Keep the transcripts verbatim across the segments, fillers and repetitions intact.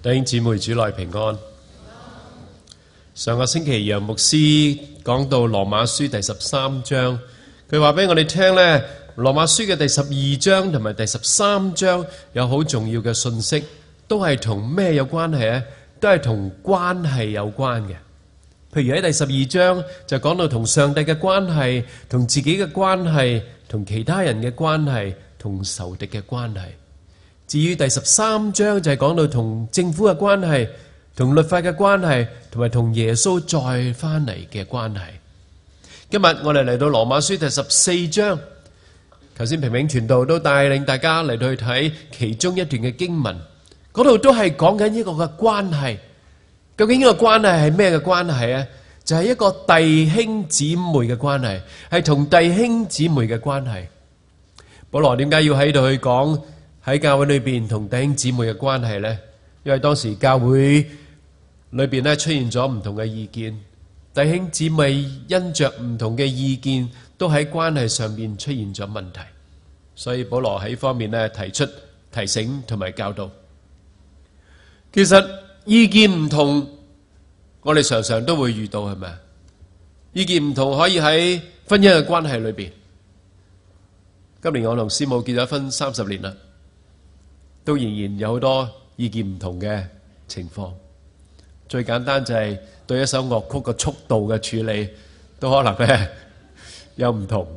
弟兄姊妹，主內平安。上個星期楊牧師講到羅馬書第十三章，佢話俾我哋聽呢，羅馬書嘅第十二章同埋第十三章有好重要嘅信息，都係同咩有關係呢？都係同關係有關嘅。譬如喺第十二章就講到同上帝嘅關係、同自己嘅關係、同其他人嘅關係、同仇敵嘅關係。至於第十三章就係講到同政府嘅關係、同律法嘅關係，同埋同耶穌再翻嚟嘅關係。今日我哋嚟到羅馬書第十四章，頭先平平傳道都帶領大家嚟到去睇其中一段嘅經文，嗰度都係講緊一個嘅關係。究竟呢個關係係咩嘅關係呢？就係一個弟兄姊妹嘅關係，係同弟兄姊妹嘅關係。保羅點解要喺度去講喺教會裏邊同弟兄姊妹嘅關係呢？因為當時教會裏邊咧出現咗唔同嘅意見，弟兄姊妹因着唔同嘅意見，都喺關係上面出現咗問題，所以保羅喺呢方面咧提出提醒同埋教導。其實意見唔同，我哋常常都會遇到，係咪啊？意見唔同可以喺婚姻嘅關係裏邊。今年我同師母結咗婚三十年啦，都仍然有好多意見唔同嘅情況。最簡單就係對一首樂曲嘅速度嘅處理，都可能咧有唔同。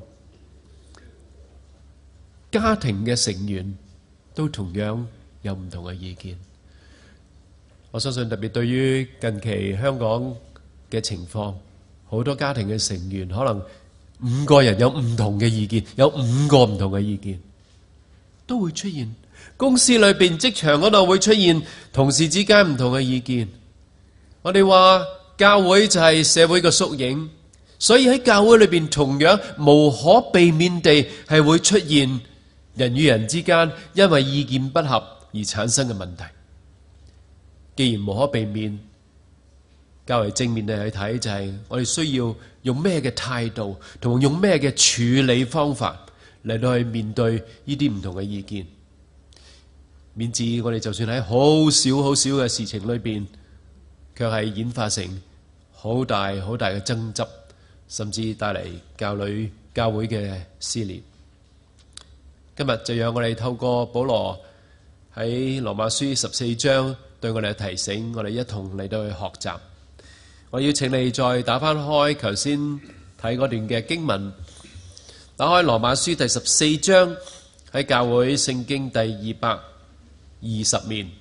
家庭嘅成員都同樣有唔同嘅意見。我相信特別對於近期香港嘅情況，好多家庭嘅成員可能五個人有唔同嘅意見，有五個唔同嘅意見都會出現。公司裏邊、職場嗰度會出現同事之間唔同嘅意見。我哋話教會就係社會嘅縮影，所以喺教會裏邊同樣無可避免地係會出現人與人之間因為意見不合而產生嘅問題。既然無可避免，較為正面地去睇就係我哋需要用咩嘅態度同用咩嘅處理方法嚟到去面對呢啲唔同嘅意見，免至我哋就算喺好少好少嘅事情裏邊，卻係演化成好大好大嘅爭執，甚至帶嚟教女教會嘅撕裂。今日就讓我哋透過保羅喺羅馬書十四章對我哋嘅提醒，我哋一同嚟到去學習。我要請你再打翻開頭先睇嗰段嘅經文，打開羅馬書第十四章，喺教會聖經第二百二十面。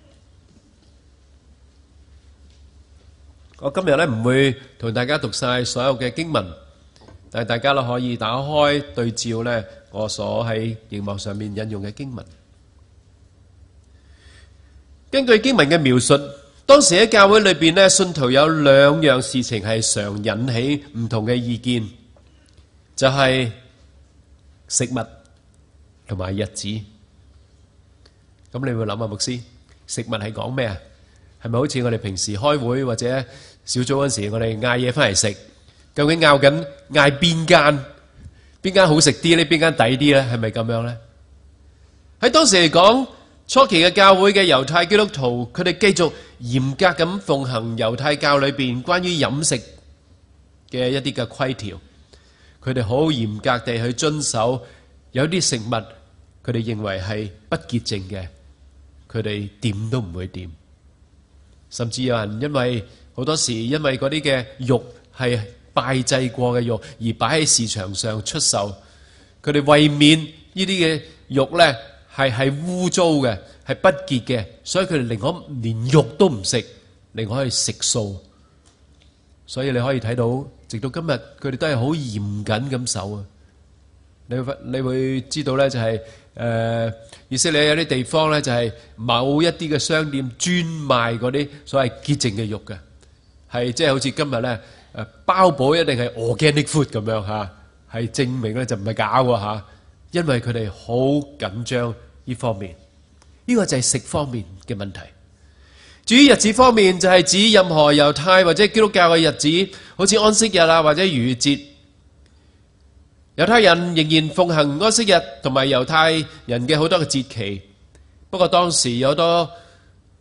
我今日咧唔會同大家讀晒所有嘅經文，但係大家都可以打開對照咧我所喺熒幕上面引用嘅經文。根據經文嘅描述，當時喺教會裏邊咧，信徒有兩樣事情係常引起唔同嘅意見，就係食物同埋日子。咁你會諗下牧師，食物係講咩啊？係咪好似我哋平時開會或者小組嗰時，我哋嗌嘢翻嚟食，究竟拗緊嗌邊間邊間好食啲呢？邊間抵啲咧？係咪咁樣咧？喺當時嚟講，初期嘅教會嘅猶太基督徒，佢哋繼續嚴格咁奉行猶太教裏邊關於飲食嘅一啲嘅規條，佢哋好嚴格地去遵守。有啲食物佢哋認為係不潔淨嘅，佢哋掂都唔會掂。甚至有人因為好多時因為嗰啲嘅肉係拜祭過嘅肉而擺喺市場上出售，佢哋為免呢啲嘅肉呢係係污糟嘅，係不潔嘅，所以佢哋寧可連肉都唔食，寧可去食素。所以你可以睇到，直到今日佢哋都係好嚴謹咁守啊。你會你會知道呢，就係誒以色列有啲地方呢，就係某一啲嘅商店專賣嗰啲所謂潔淨嘅肉嘅，係即係好似今日呢誒包保一定係 organic food 咁樣嚇，係證明呢就唔係假喎嚇，因為佢哋好緊張呢方面。呢個就係食方面嘅問題。至於日子方面，就係指任何猶太或者基督教嘅日子，好似安息日啊或者逾越節。猶太人仍然奉行安息日同埋猶太人嘅好多嘅節期，不過當時有好多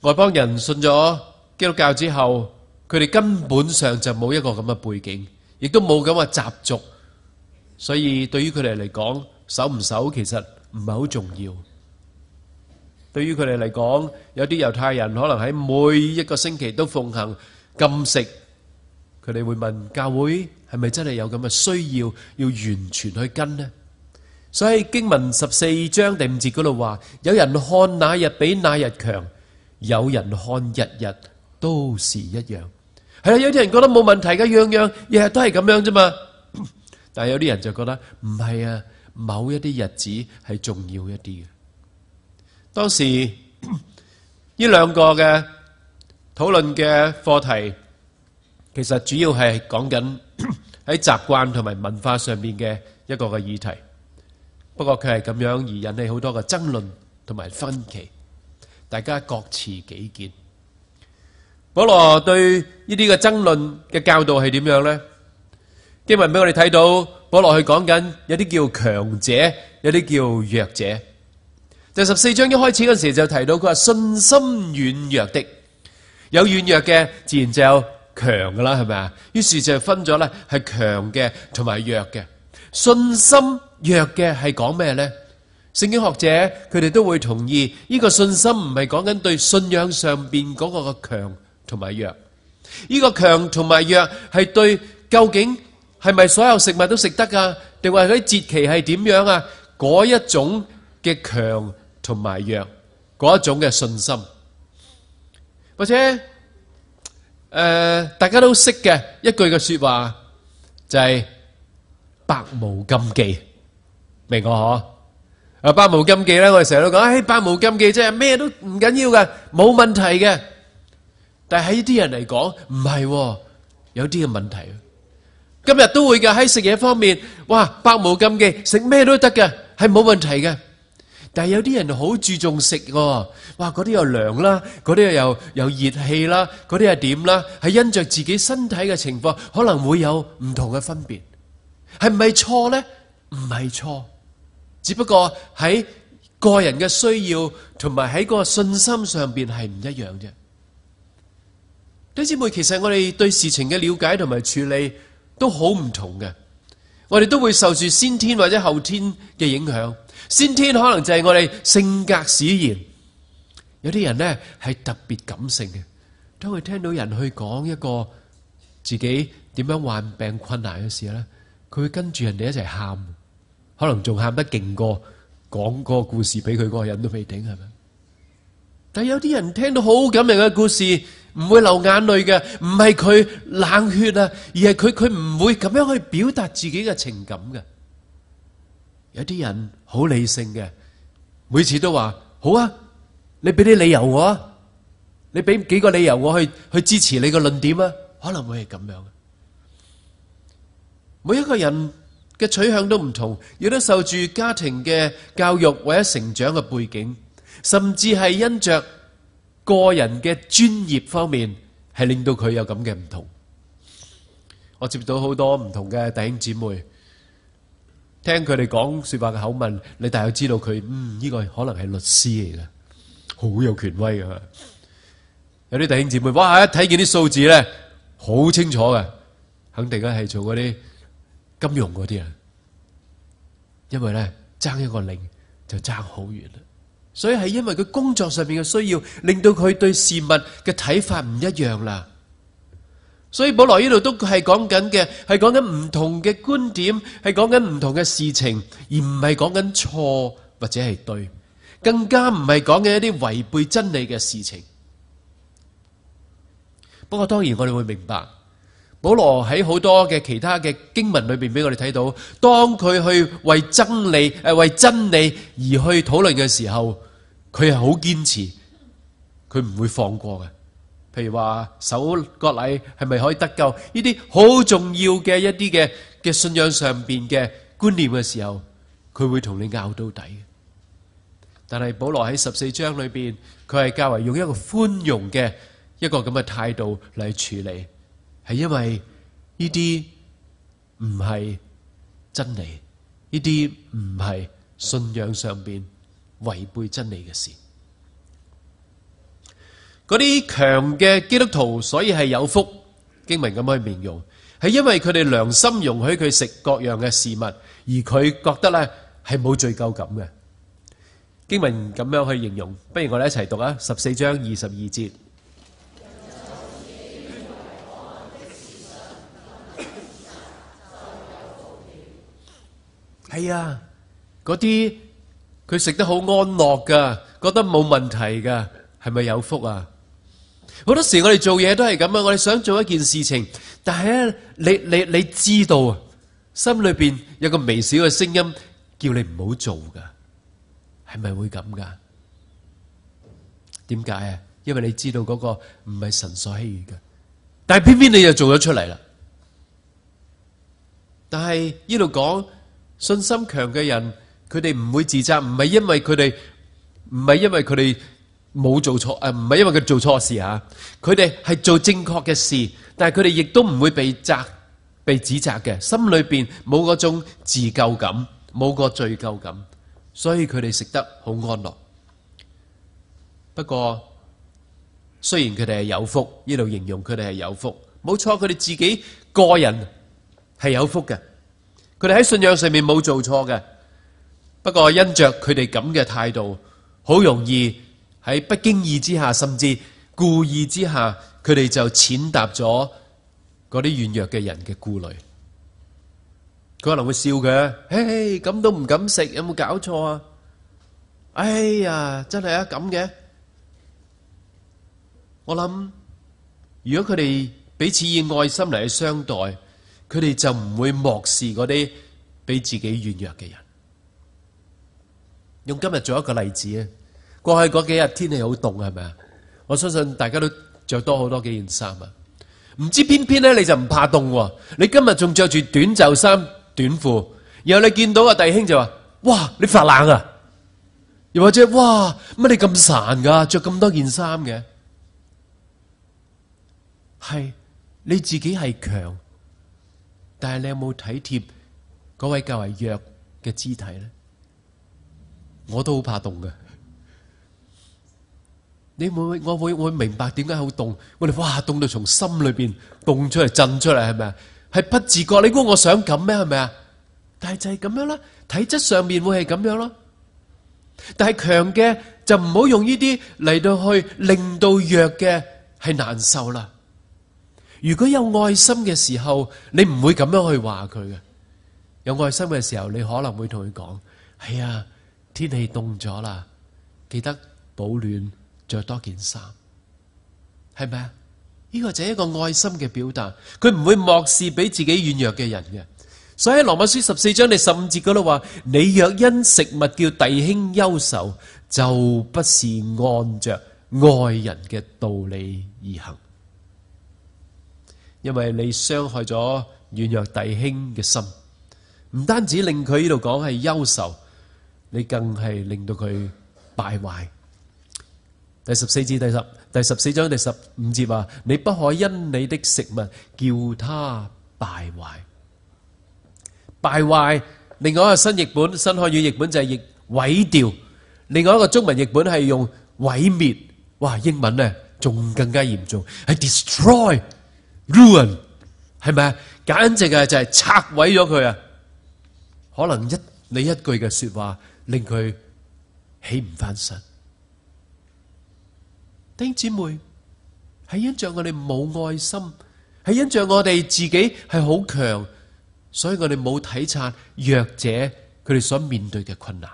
外邦人信咗基督教之後，佢哋根本上就冇一個咁嘅背景，亦都冇咁嘅習俗，所以對於佢哋嚟講，守唔守其實唔係好重要。對於佢哋嚟講，有啲猶太人可能喺每一個星期都奉行禁食，佢哋會問教會係咪真係有咁嘅需要，要完全去跟呢？所以經文十四章第五節嗰度話，有人看那日比那日強，有人看日日都是一樣。係啦，有啲人覺得冇問題嘅，樣樣日日都係咁樣啫嘛。但係有啲人就覺得唔係啊，某一啲日子係重要一啲嘅。當時呢兩個嘅討論嘅課題，其實主要係講緊喺習慣同埋文化上面嘅一個嘅議題。不過佢係咁樣而引起好多嘅爭論同埋分歧，大家各持己見。保羅對呢啲嘅爭論嘅教導係點樣呢？經文俾我哋睇到，保羅去講緊有啲叫強者，有啲叫弱者。第十四章一開始嗰時就提到，佢話信心軟弱的，有軟弱嘅，自然就有強噶啦，係咪啊？於是就分咗咧，係強嘅同埋弱嘅。信心弱嘅係講咩呢？聖經學者佢哋都會同意，呢個信心唔係講緊對信仰上邊嗰個嘅強同埋弱，呢個強同埋弱係對究竟係咪所有食物都食得噶，定話嗰啲節期係點樣啊？嗰一種嘅強同埋弱，嗰一種嘅信心，或者誒、呃、大家都識嘅一句嘅說話就係、是、百無禁忌，明我嗬？啊，百無禁忌咧，我哋成日都講，誒，百無禁忌即係咩都唔緊要嘅，冇問題嘅。但係喺呢啲人嚟講，唔係，有啲嘅問題。今日都會嘅，喺食嘢方面，哇，百無禁忌，食咩都得嘅，係冇問題嘅。但係有啲人好注重食，哇，嗰啲又涼啦，嗰啲又有熱氣啦，嗰啲係點啦？係因着自己身體嘅情況，可能會有唔同嘅分別。係唔係錯呢？唔係錯。只不過喺個人嘅需要同埋喺個信心上邊係唔一樣啫。弟兄姊妹，其實我哋對事情嘅了解同埋處理都好唔同嘅。我哋都會受住先天或者後天嘅影響。先天可能就係我哋性格使然，有啲人呢係特別感性嘅。當佢聽到人去講一個自己點樣患病困難嘅時候呢，佢會跟住人哋一齊喊。可能仲喊得勁過講個故事俾佢嗰個人都未定，係咪？但係有啲人聽到好感人嘅故事，唔會流眼淚嘅，唔係佢冷血啊，而係佢佢唔會咁樣去表達自己嘅情感嘅。有啲人好理性嘅，每次都話好啊，你俾啲理由我啊，你俾幾個理由我去去支持你個論點啊，可能會係咁樣。每一個人嘅取向都唔同，亦都受住家庭嘅教育或者成長嘅背景，甚至係因着個人嘅專業方面，係令到佢有咁嘅唔同。我接到好多唔同嘅弟兄姊妹，聽佢哋講說話嘅口吻，你大概知道佢嗯呢個可能係律師嚟嘅，好有權威嘅。有啲弟兄姊妹，哇！一睇見啲數字咧，好清楚嘅，肯定咧係做嗰啲金融嗰啲啊，因為咧爭一個零就爭好遠啦，所以係因為佢工作上面嘅需要，令到佢對事物嘅睇法唔一樣啦。所以保羅呢度都係講緊嘅，係講緊唔同嘅觀點，係講緊唔同嘅事情，而唔係講緊錯或者係對，更加唔係講緊一啲違背真理嘅事情。不過當然我哋會明白，保羅喺好多嘅其他嘅經文裏邊俾我哋睇到，當佢去為真理誒為真理而去討論嘅時候，佢係好堅持，佢唔會放過嘅。譬如話守割禮係咪可以得救？呢啲好重要嘅一啲嘅嘅信仰上邊嘅觀念嘅時候，佢會同你拗到底。但係保羅喺十四章裏邊，佢係較為用一個寬容嘅一個咁嘅態度嚟處理。係因為呢啲唔係真理，呢啲唔係信仰上邊違背真理嘅事。 嗰啲強嘅基督徒，所以係有福。經文咁去形容，係因為佢哋良心容許佢食各樣嘅事物，而佢覺得咧係冇罪疚感嘅。經文咁樣去形容，不如我哋一齊讀啊！十四章二十二節。係啊，嗰啲佢食得好安樂噶，覺得冇問題噶，係咪有福啊？好多時我哋做嘢都係咁啊，我哋想做一件事情，但係咧，你你你知道啊，心裏邊有個微小嘅聲音叫你唔好做噶，係咪會咁噶？點解啊？因為你知道嗰個唔係神所喜悅嘅，但係偏偏你就做咗出嚟啦。但係呢度講信心強嘅人，佢哋唔會自責，唔係因為佢哋唔係因為佢哋冇做錯，誒唔係因為佢做錯事吓，佢哋係做正確嘅事，但係佢哋亦都唔會被責被指責嘅，心裏邊冇嗰種自疚感，冇個罪疚感，所以佢哋食得好安樂。不過雖然佢哋係有福，呢度形容佢哋係有福，冇錯，佢哋自己個人係有福嘅，佢哋喺信仰上面冇做錯嘅。不過因着佢哋咁嘅態度，好容易喺不經意之下，甚至故意之下，佢哋就踐踏咗嗰啲軟弱嘅人嘅顧慮。佢可能會笑佢，嘿，咁都唔敢食，有冇搞錯啊？哎呀，真係啊咁嘅。我諗，如果佢哋彼此以愛心嚟去相待，佢哋就唔會漠視嗰啲比自己軟弱嘅人。用今日做一個例子啊，過去嗰幾日天氣好凍，係咪啊？我相信大家都着多好多幾件衫啊。唔知偏偏咧你就唔怕凍，你今日仲着住短袖衫短褲，然後你見到個弟兄就話：哇，你發冷啊！又或者哇，乜你咁孱噶，着咁多件衫嘅？係你自己係強，但係你有冇體貼嗰位較為弱嘅肢體咧？我都好怕凍嘅，你會我會我會明白點解好凍。我哋哇凍到從心裏邊凍出嚟震出嚟，係咪啊？係不自覺。你估我想咁咩？係咪啊？但係就係咁樣啦，體質上面會係咁樣咯。但係強嘅就唔好用呢啲嚟到去令到弱嘅係難受啦。如果有愛心嘅時候，你唔會咁樣去話佢嘅。有愛心嘅時候，你可能會同佢講：係啊。天氣凍咗啦，記得保暖，着多件衫，係咪啊？呢個就係一個愛心嘅表達，佢唔會漠視俾自己軟弱嘅人嘅。所以喺羅馬書十四章第十五節嗰度話：你若因食物叫弟兄憂愁，就不是按着愛人嘅道理而行，因為你傷害咗軟弱弟兄嘅心，唔單止令佢呢度講係憂愁。你更係令到佢敗壞。第十四節第十第十四章第十五節話：你不可因你的食物叫他敗壞。敗壞，另外一個新譯本新漢語譯本就係譯毀掉，另外一個中文譯本係用毀滅。哇，英文呢仲更加嚴重，係 destroy ruin， 係咪啊？簡直係就係拆毀咗佢啊！可能一你一句嘅說話，令佢起唔翻身。弟兄姊妹，係因着我哋冇愛心，係因着我哋自己係好強，所以我哋冇體察弱者佢哋所面對嘅困難。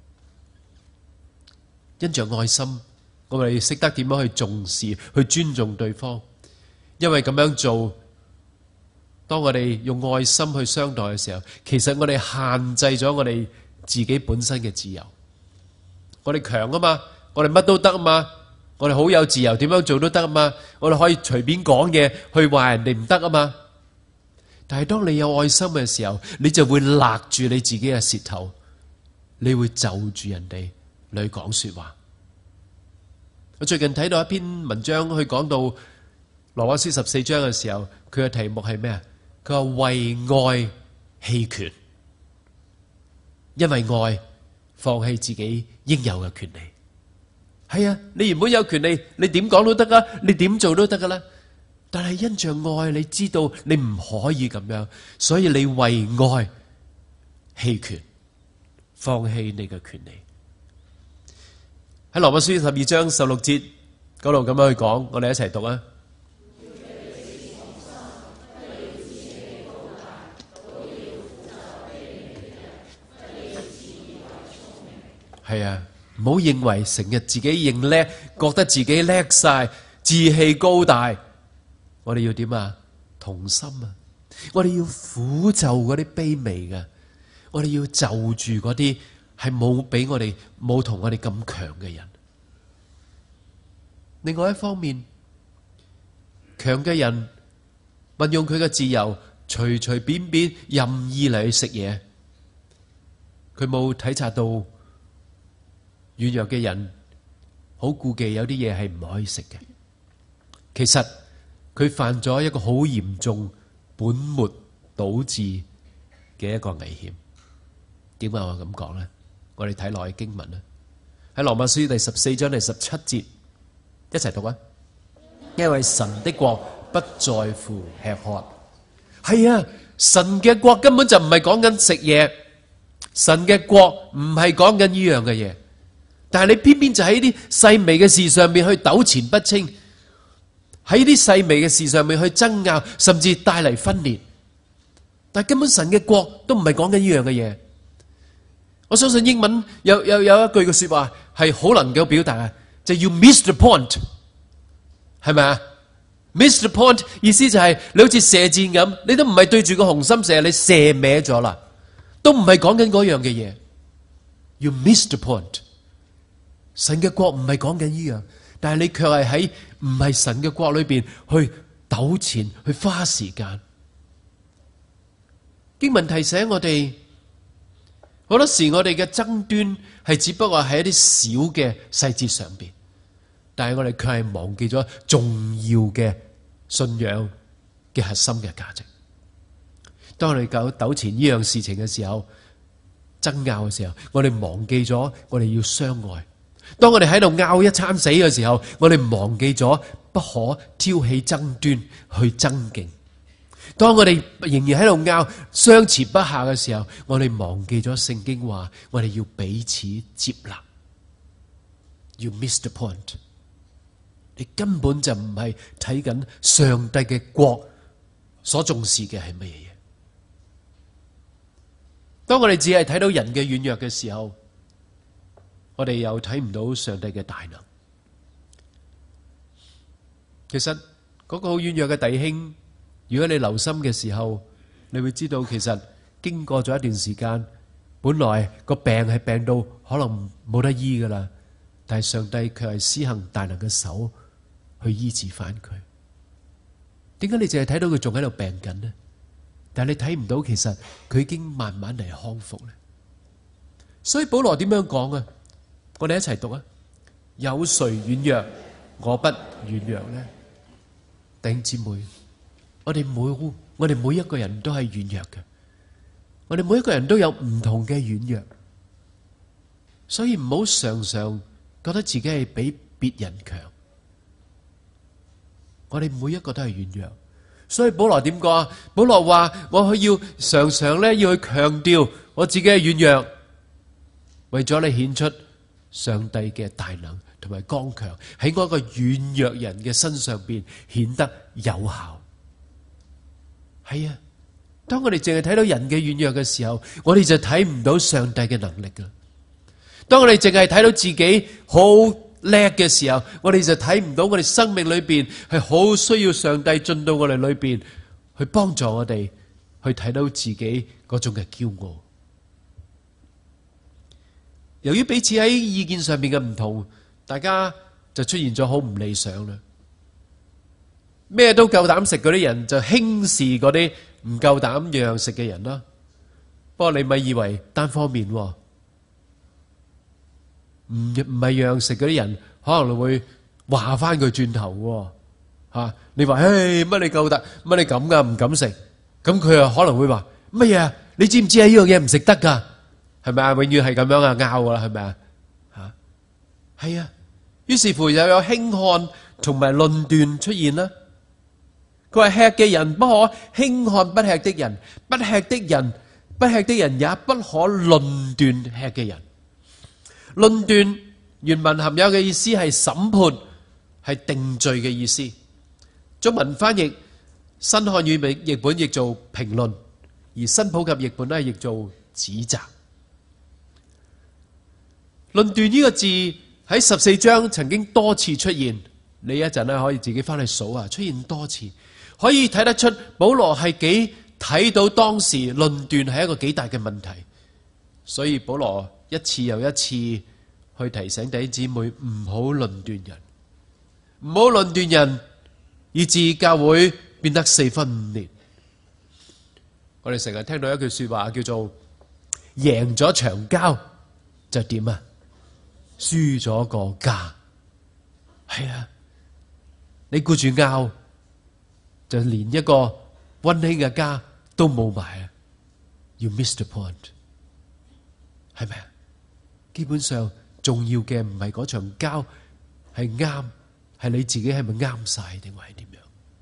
因着愛心，我哋識得點樣去重視、去尊重對方。因為咁樣做，當我哋用愛心去相待嘅時候，其實我哋限制咗我哋自己本身嘅自由。我哋強啊嘛，我哋乜都得啊嘛，我哋好有自由，點樣做都得啊嘛，我哋可以隨便講嘢去話人哋唔得啊嘛。但係當你有愛心嘅時候，你就會勒住你自己嘅舌頭，你會就住人哋嚟講說話。我最近睇到一篇文章，去講到羅馬書十四章嘅時候，佢嘅題目係咩啊？佢話為愛棄權，因為愛放棄自己應有嘅權利， 係啊，你原本有權利，你點講都得啊，你點做都得噶啦。但係因着愛，你知道你唔可以咁樣，所以你為愛棄權，放棄你嘅權利。喺羅馬書十二章十六節嗰度咁樣去講，我哋一齊讀啊。係啊，唔好認為成日自己認叻，覺得自己叻晒，志氣高大。我哋要點啊？同心啊！我哋要俯就嗰啲卑微嘅，我哋要就住嗰啲係冇比我哋冇同我哋咁強嘅人。另外一方面，強嘅人運用佢嘅自由，隨隨便便任意嚟去食嘢，佢冇體察到軟弱嘅人好顧忌有啲嘢係唔可以食嘅。其實佢犯咗一個好嚴重本末倒置嘅一個危險。點解我咁講呢？我哋睇落去經文啦，喺羅馬書第十四章第十七節，一齊讀啊！因為神的國不在乎吃喝。係啊，神嘅國根本就唔係講緊食嘢，神嘅國唔係講緊呢樣嘅嘢。但係你偏偏就喺啲細微嘅事上面去糾纏不清，喺啲細微嘅事上面去爭拗，甚至帶嚟分裂。但係根本神嘅國都唔係講緊呢樣嘅嘢。我相信英文有有有一句嘅說話係好能夠表達啊，就係 you miss the point， 係咪啊？ miss the point 意思就係你好似射箭咁，你都唔係對住個紅心射，你射歪咗啦，都唔係講緊嗰樣嘅嘢。You miss the point。神嘅國唔係講緊呢樣，但係你卻係喺唔係神嘅國裏邊去糾纏，去花時間。經文提醒我哋，好多時我哋嘅爭端係只不過喺一啲小嘅細節上邊，但係我哋卻係忘記咗重要嘅信仰嘅核心嘅價值。當我哋糾糾纏呢樣事情嘅時候，爭拗嘅時候，我哋忘記咗我哋要相愛。當我哋喺度拗一餐死嘅時候，我哋忘記咗不可挑起爭端去爭競。當我哋仍然喺度拗相持不下嘅時候，我哋忘記咗聖經話我哋要彼此接納。You miss the point。你根本就唔係睇緊上帝嘅國所重視嘅係乜嘢嘢。當我哋只係睇到人嘅軟弱嘅時候，我哋又睇唔到上帝嘅大能。其實嗰個好軟弱嘅弟兄，如果你留心嘅時候，你會知道其實經過咗一段時間，本來個病係病到可能冇得醫噶啦，但係上帝卻係施行大能嘅手去醫治翻佢。點解你淨係睇到佢仲喺度病緊呢？但係你睇唔到其實佢已經慢慢嚟康復咧。所以保羅點樣講啊？我哋一齊讀啊！有誰軟弱，我不軟弱呢？弟兄姊妹，我哋每我哋每一個人都係軟弱嘅，我哋每一個人都有唔同嘅軟弱，所以唔好常常覺得自己係比別人強。我哋每一個都係軟弱，所以保羅點講啊？保羅話我要常常咧要去強調我自己係軟弱，為咗你顯出上帝嘅大能同埋剛強喺嗰個軟弱人嘅身上邊顯得有效。係啊，當我哋淨係睇到人嘅軟弱嘅時候，我哋就睇唔到上帝嘅能力噶。當我哋淨係睇到自己好叻嘅時候，我哋就睇唔到我哋生命裏邊係好需要上帝進到我哋裏邊去幫助我哋去睇到自己嗰種嘅驕傲。由於彼此喺意見上面嘅唔同，大家就出現咗好唔理想啦。咩都夠膽食嗰啲人就輕視嗰啲唔夠膽樣樣食嘅人啦。不過你咪以為單方面，唔唔係樣樣食嗰啲人可能會話翻佢轉頭吓。你話誒乜你夠膽乜你咁噶唔敢食，咁佢又可能會話乜嘢？你知唔知啊？呢樣嘢唔食得噶？係咪啊？永遠係咁樣啊，拗噶啦，係咪啊？吓，係啊，呢於是乎又有輕看同埋論斷出現啦。佢話吃嘅人不可輕看不吃的人，不吃的人不吃的人也不可論斷吃嘅人。論斷原文含有嘅意思係審判，係定罪嘅意思。中文翻譯新漢語譯本譯做評論，而新普及譯本咧譯做指責。論斷呢個字喺十四章曾經多次出現，你一陣咧可以自己翻去數下，出現多次，可以睇得出保羅係幾睇到當時論斷係一個幾大嘅問題，所以保羅一次又一次去提醒弟兄姊妹唔好論斷人，唔好論斷人，以致教會變得四分五裂。我哋成日聽到一句說話叫做贏咗場交就點啊？輸咗個家。係啊，你顧住拗，就連一個溫馨嘅家都冇埋啊！ You missed the point， 係咪啊？基本上重要嘅唔係嗰場交係啱，係你自己係咪啱晒定係點樣？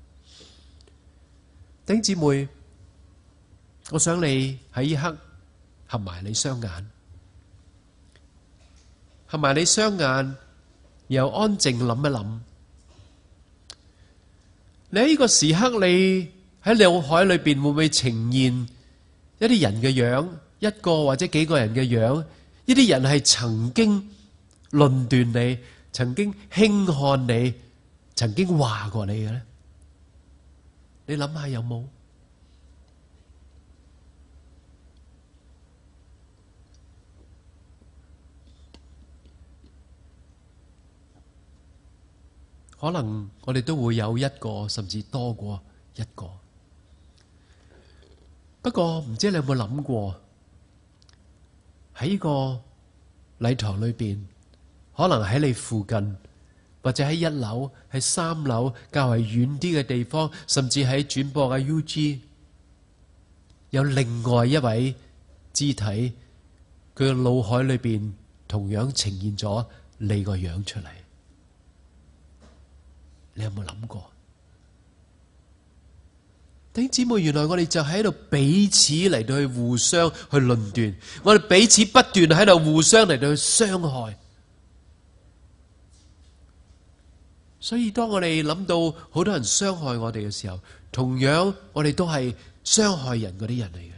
弟兄姊妹，我想你喺呢刻合埋你雙眼，合埋你雙眼，又安靜諗一諗。你喺呢個時刻，你喺腦海裏邊會唔會呈現一啲人嘅樣，一個或者幾個人嘅樣？呢啲人係曾經論斷你，曾經輕看你，曾經話過你嘅咧？你諗下有冇？可能我哋都會有一個，甚至多過一個。不過唔知你有冇諗過，喺呢個禮堂裏邊，可能喺你附近，或者喺一樓、喺三樓較為遠啲嘅地方，甚至喺轉播嘅 U G， 有另外一位肢體，佢嘅腦海裏邊同樣呈現咗你個樣出嚟。你有冇諗過？弟兄姊妹，原來我哋就喺度彼此嚟到去互相去論斷，我哋彼此不斷喺度互相嚟到去傷害。所以當我哋諗到好多人傷害我哋嘅時候，同樣我哋都係傷害人嗰啲人嚟嘅。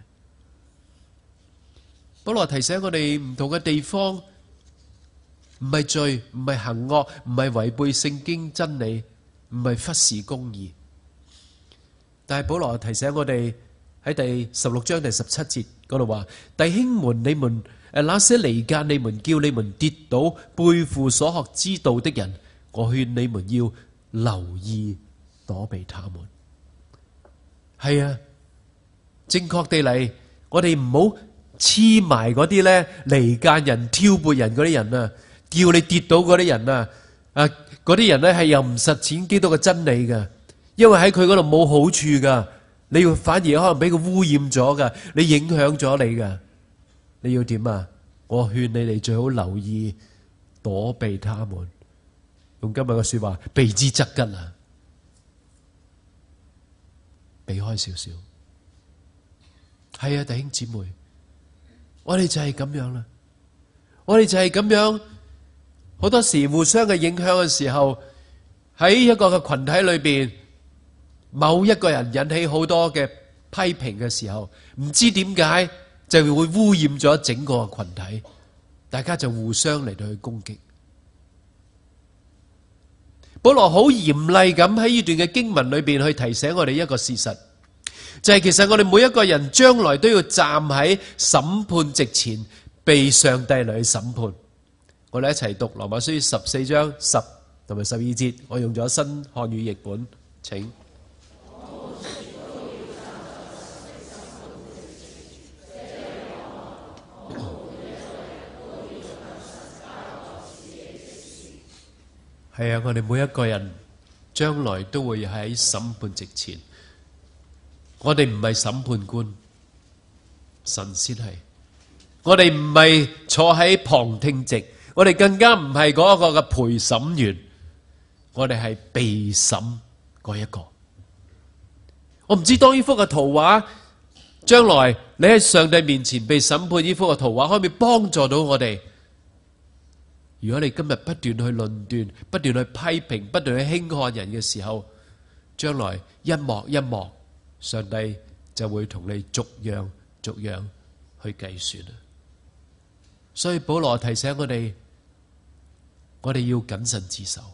保羅提醒我哋唔同嘅地方，唔係罪，唔係行惡，唔係違背聖經真理，唔係忽視公義。但係保羅提醒我哋喺第十六章第十七節嗰度話：弟兄們，你們誒那些離間你們、叫你們跌倒、背負所學之道的人，我勸你們要留意躲避他們。係啊，正確地嚟，我哋唔好黐埋嗰啲咧離間人、挑撥人嗰啲人啊，叫你跌倒嗰啲人啊，啊嗰啲人咧係又唔實踐基督嘅真理嘅。因為喺佢嗰度冇好處噶，你要反而可能俾佢污染咗噶，你影響咗你噶，你要點啊？我勸你哋最好留意躲避他們，用今日嘅說話，避之則吉啊，避開少少。係啊，弟兄姊妹，我哋就係咁樣啦，我哋就係咁樣，好多時互相嘅影響嘅時候，喺一個嘅群體裏邊。某一個人引起好多嘅批評嘅時候，唔知點解就會污染咗整個群體，大家就互相嚟到去攻擊。保羅好嚴厲咁喺呢段嘅經文裏邊去提醒我哋一個事實，就係其實我哋每一個人將來都要站喺審判席前，被上帝嚟去審判。我哋一齊讀羅馬書十四章十同埋十二節，我用咗新漢語譯本，請。係啊，我哋每一個人將來都會喺審判席前。我哋唔係審判官，神先係。我哋唔係坐喺旁聽席， 我哋更加唔係嗰個嘅陪審員，我哋係被審嗰一個。我唔知當呢幅嘅圖畫，將來你喺上帝面前被審判，呢幅嘅圖畫可唔可以幫助到我哋？如果你今日不斷去論斷、不斷去批評、不斷去輕看人嘅時候，將來一幕一幕，上帝就會同你逐樣逐樣去計算。所以保羅提醒我哋，我哋要謹慎自守。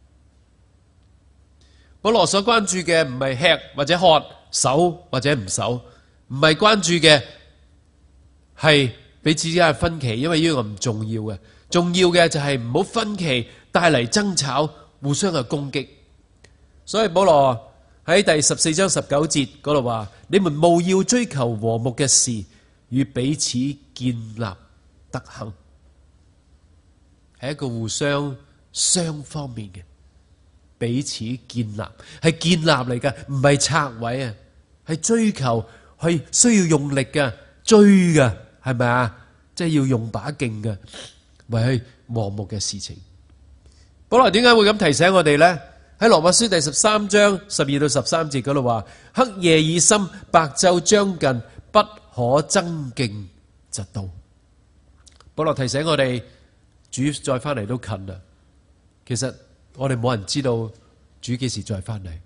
保羅所關注嘅唔係吃或者喝，守或者唔守，唔係關注嘅係彼此之間嘅分歧，因為呢個唔重要嘅。重要嘅就係唔好分歧帶嚟爭吵，互相嘅攻擊。所以保羅喺第十四章十九節嗰度話：你們務要追求和睦嘅事，與彼此建立德行，係一個互相雙方面嘅彼此建立，係建立嚟嘅，唔係拆毀啊，係追求，係需要用力嘅追嘅，係咪啊？即係要用把勁嘅。為去和睦嘅事情。保羅點解會咁提醒我哋呢？喺羅馬書第十三章十二到十三節嗰度話：黑夜已深，白晝將近，不可爭競嫉妒。保羅提醒我哋，主再翻嚟都近啦。其實我哋冇人知道主幾時再翻嚟。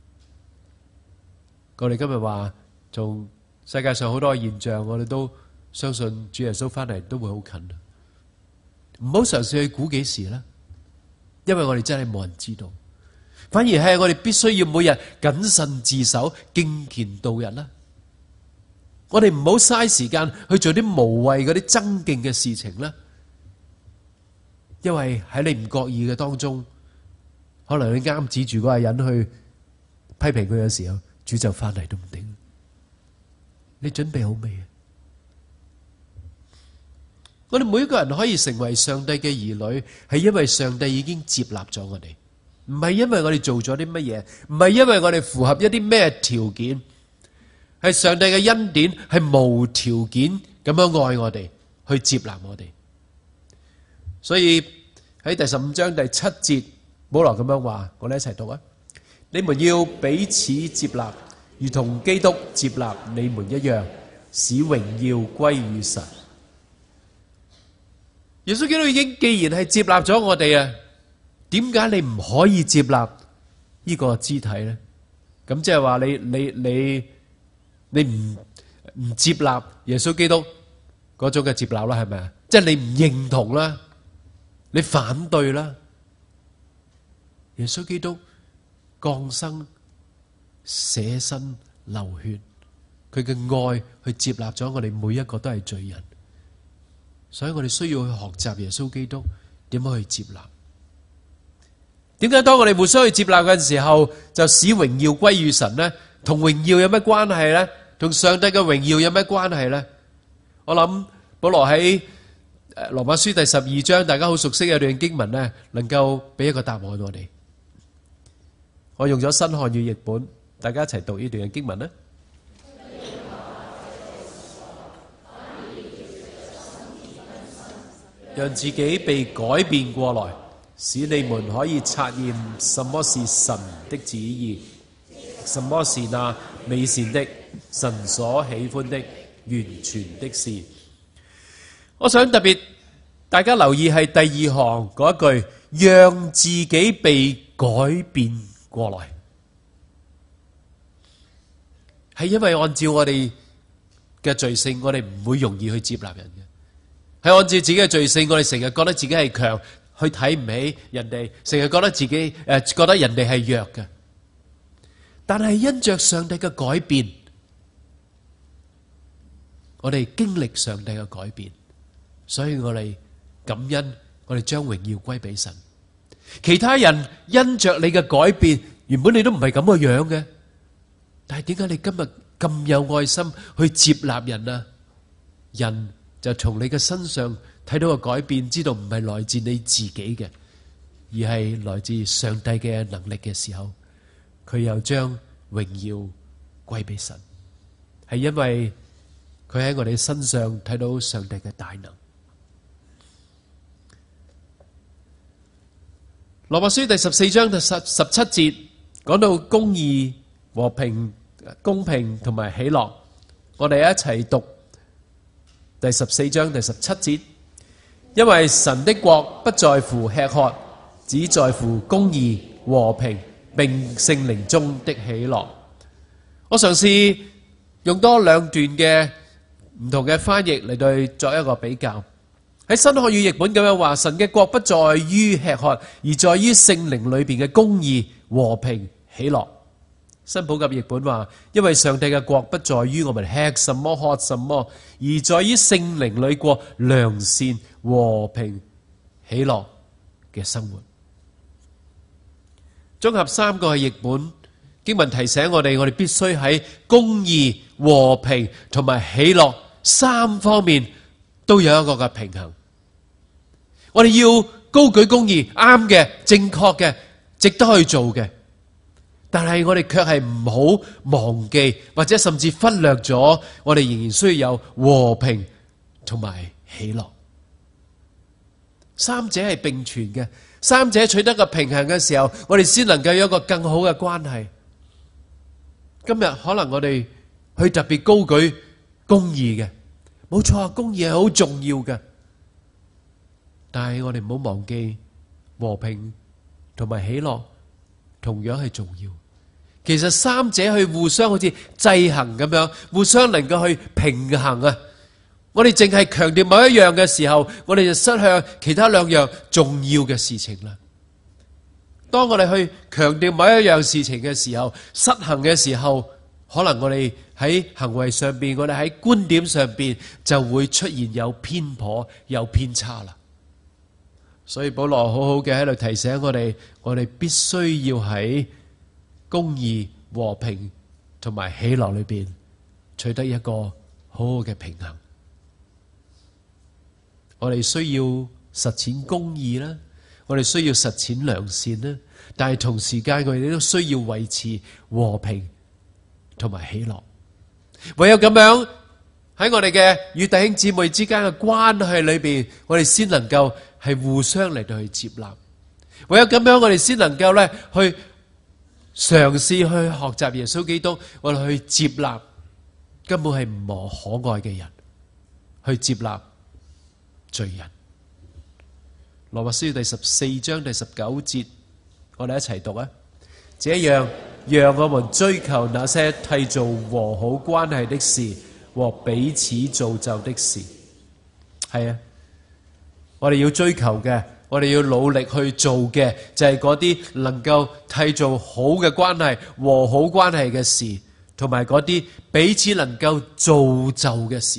我哋今日話，從世界上好多現象，我哋都相信主耶穌翻嚟都會好近。唔好嘗試去估幾時啦，因為我哋真係冇人知道，反而係我哋必須要每日謹慎自守，敬虔度日啦。我哋唔好嘥時間去做啲無謂嗰啲爭競嘅事情啦，因為喺你唔覺意嘅當中，可能你啱指住嗰個人去批評佢嘅時候，主就翻嚟都唔定。你準備好未啊？我哋每一個人可以成為上帝嘅兒女，係因為上帝已經接納咗我哋，唔係因為我哋做咗啲乜嘢，唔係因為我哋符合一啲咩條件，係上帝嘅恩典，係無條件咁樣愛我哋，去接納我哋。所以喺第十五章第七節，保羅咁樣話，我哋一齊讀啊！你們要彼此接納，如同基督接納你們一樣，使榮耀歸於神。耶穌基督已經既然係接納咗我哋啊，點解你唔可以接納呢個肢體咧？咁即係話你你你你唔唔接納耶穌基督嗰種嘅接納啦，係咪啊？即係你唔認同啦，你反對啦。耶穌基督降生、捨身流血，佢嘅愛去接納咗我哋每一個都係罪人。所以我哋需要去學習耶穌基督點樣去接納。點解當我哋互相去接納嘅時候，就使榮耀歸於神呢？同榮耀有咩關係呢？同上帝嘅榮耀有咩關係呢？我諗保羅喺羅馬書第十二章，大家好熟悉嘅段經文呢，能夠俾一個答案我哋。我用咗新漢語譯本，大家一齊讀呢段嘅經文呢。讓自己被改變過來，使你們可以察驗什麼是神的旨意，什麼是那美善的、神所喜歡的、完全的事。我想特別大家留意係第二行嗰一句，讓自己被改變過來，係因為按照我哋嘅罪性，我哋唔會容易去接納人嘅。係按照自己嘅罪性，我哋成日覺得自己係強，去睇唔起人哋，成日覺得自己誒、呃、覺得人哋係弱嘅。但係因着上帝嘅改變，我哋經歷上帝嘅改變，所以我哋感恩，我哋將榮耀歸俾神。其他人因着你嘅改變，原本你都唔係咁嘅樣嘅，但係點解你今日咁有愛心去接納人啊？人就從你嘅身上睇到個改變，知道唔係來自你自己嘅，而係來自上帝嘅能力嘅時候，佢又將榮耀歸俾神，係因為佢喺我哋身上睇到上帝嘅大能。 羅馬書第十四章第十十七節講到公義、和平、公平同埋喜樂。我哋一齊讀第十四章第十七節，因為神的國不在乎吃喝，只在乎公義、和平並聖靈中的喜樂。我嘗試用多兩段嘅唔同嘅翻譯嚟對作一個比較。喺新學語譯本咁樣話，神嘅國不在於吃喝，而在於聖靈裏邊嘅公義、和平、喜樂。新普及譯本話，因為上帝嘅國不在於我們吃什麼喝什麼，而在於聖靈裏過良善、和平、喜樂嘅生活。綜合三個嘅譯本，經文提醒我哋，我哋必須喺公義、和平同埋喜樂三方面都有一個嘅平衡。我哋要高舉公義，啱嘅、正確嘅、值得去做嘅。但係我哋卻係唔好忘記，或者甚至忽略咗，我哋仍然需要有和平同埋喜樂。三者係並存嘅，三者取得個平衡嘅時候，我哋先能夠有一個更好嘅關係。今日可能我哋去特別高舉公義嘅，冇錯，公義係好重要嘅。但係我哋唔好忘記和平同埋喜樂同樣係重要。其實三者去互相好似制衡咁樣，互相能夠去平衡啊！我哋淨係強調某一樣嘅時候，我哋就失去其他兩樣重要嘅事情啦。當我哋去強調某一樣事情嘅時候，失衡嘅時候，可能我哋喺行為上邊，我哋喺觀點上邊就會出現有偏頗、有偏差啦。所以保羅好好嘅喺度提醒我哋，我哋必須要喺公義、和平同埋喜樂裏邊取得一個好好嘅平衡。我哋需要實踐公義啦，我哋需要實踐良善啦，但係同時間我哋都需要維持和平同埋喜樂。唯有咁樣喺我哋嘅與弟兄姊妹之間嘅關係裏邊，我哋先能夠係互相嚟到去接納。唯有咁樣，我哋先能夠咧去嘗試去學習耶穌基督，我哋去接納根本係唔可可愛嘅人，去接納罪人。羅馬書第十四章第十九節，我哋一齊讀啊！這樣，讓我們追求那些締造和好關係的事和彼此造就的事。係啊，我哋要追求嘅，我哋要努力去做嘅，就係嗰啲能夠締造好嘅關係、和好關係嘅事，同埋嗰啲彼此能夠造就嘅事。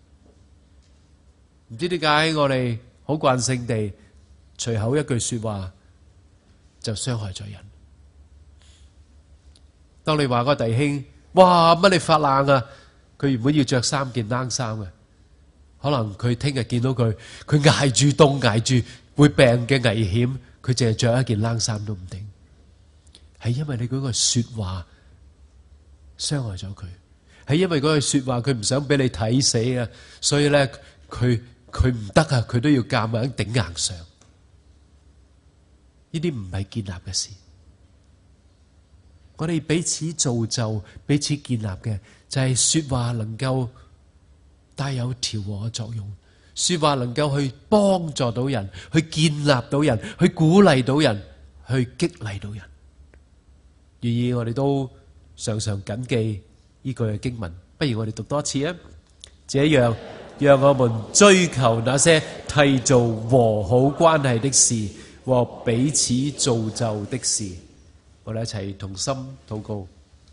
唔知點解我哋好慣性地隨口一句說話就傷害咗人。當你話個弟兄，哇，乜你發冷啊？佢原本要着三件冷衫嘅，可能佢聽日見到佢，佢挨住凍挨住會病嘅危險，佢淨係着一件冷衫都唔定，係因為你嗰句說話傷害咗佢，係因為嗰句說話佢唔想俾你睇死啊，所以咧佢佢唔得啊，佢都要夾硬頂硬上。呢啲唔係建立嘅事。我哋彼此造就、彼此建立嘅就係說話能夠帶有調和嘅作用，說話能夠去幫助到人，去建立到人，去鼓勵到人，去激勵到人。願意我哋都常常謹記呢句嘅經文，不如我哋讀多次啊！這樣，讓我們追求那些締造和好關係的事和彼此造就的事。我哋一齊同心禱告。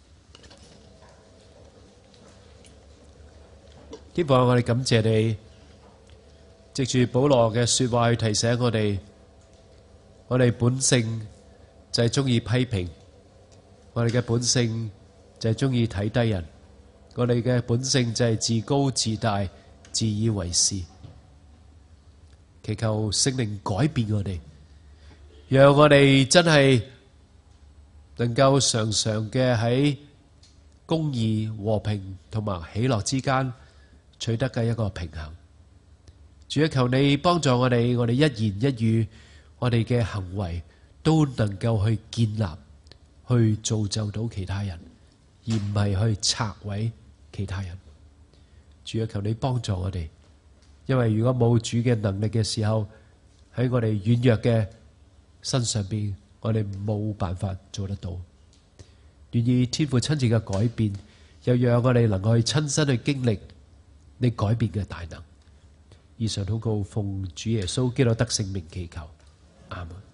天父，我哋感謝你，藉住保羅嘅說話去提醒我哋，我哋本性就係中意批評，我哋嘅本性就係中意睇低人，我哋嘅本性就係自高自大、自以為是。祈求聖靈改變我哋，讓我哋真係能夠常常嘅喺公義、和平同埋喜樂之間取得嘅一個平衡。主啊，求你幫助我哋，我哋一言一語，我哋嘅行為都能夠去建立、去造就到其他人，而唔係去拆毀其他人。主啊，求你幫助我哋，因為如果冇主嘅能力嘅時候，喺我哋軟弱嘅身上邊，我哋冇辦法做得到。願意天父親自嘅改變，又讓我哋能夠去親身去經歷你改變嘅大能。以上禱告奉主耶穌基督得聖名祈求，阿門。